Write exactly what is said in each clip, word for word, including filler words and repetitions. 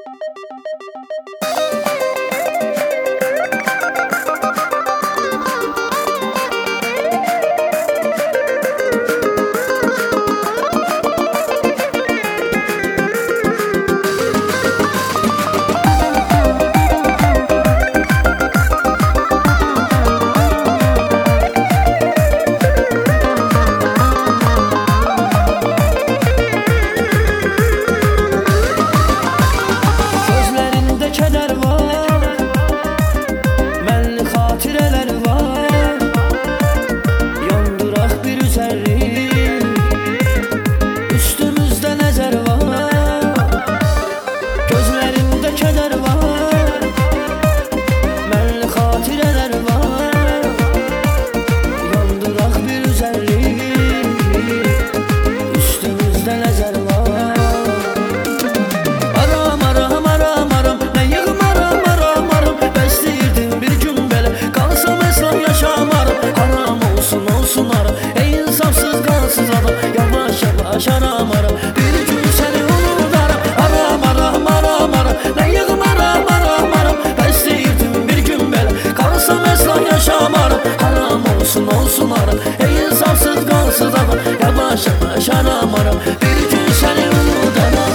Yaşanamaram bir gün seni unutamam.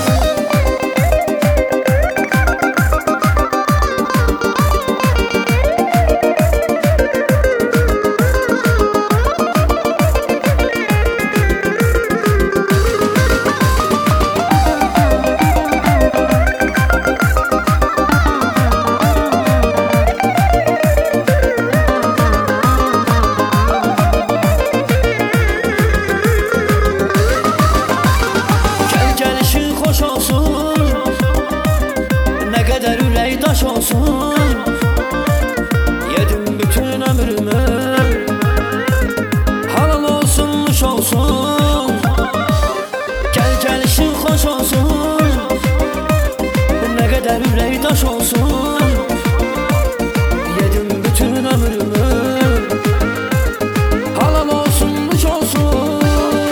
Taş olsun, yedim bütün ömrümü, halal olsunmuş olsun. Gel gelişin hoş olsun, ne kadar ürey taş olsun. Yedim bütün ömrümü, halal olsunmuş olsun.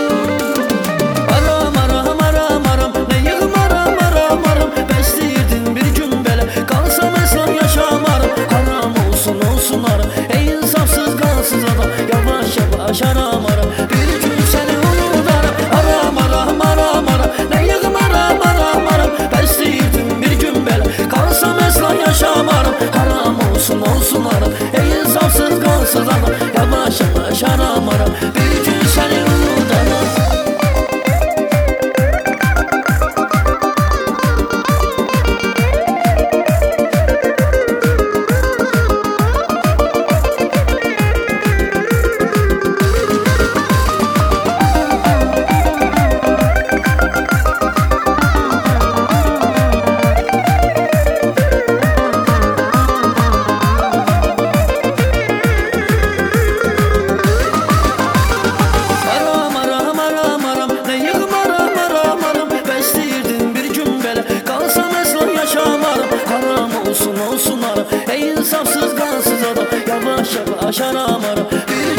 Aram aram aram aram, ne yığım aram aram aram. Besleyirdim bir gün böyle, kalsam esam yaşamaram. Haram olsun olsun aram, ey insafsız kansız adam. Yavaş yavaş aram aram, bir gün seni unutarım. Aram aram aram aram, ne yığım aram aram aram. Besleyirdim bir gün böyle, kalsam esam yaşamaram. Haram olsun olsun aram, ey insafsız kansız adam. Yavaş yavaş aram aram, bir gün seni unutarım. Olsun olsun aram, ey insafsız kansız adam. Yavaş yavaş aram aram, bir